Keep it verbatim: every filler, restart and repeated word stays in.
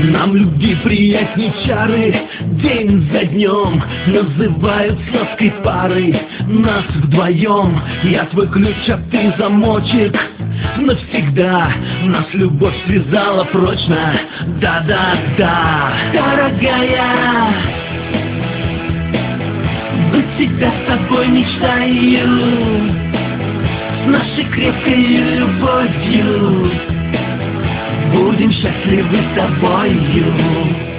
Нам любви приятней чары, день за днем называют сладкой парой. Нас вдвоем, я твой ключ, а ты замочек. Навсегда нас любовь связала прочно. Да-да-да, дорогая, быть всегда с тобой мечтаю, с нашей крепкой любовью будем счастливы с тобою.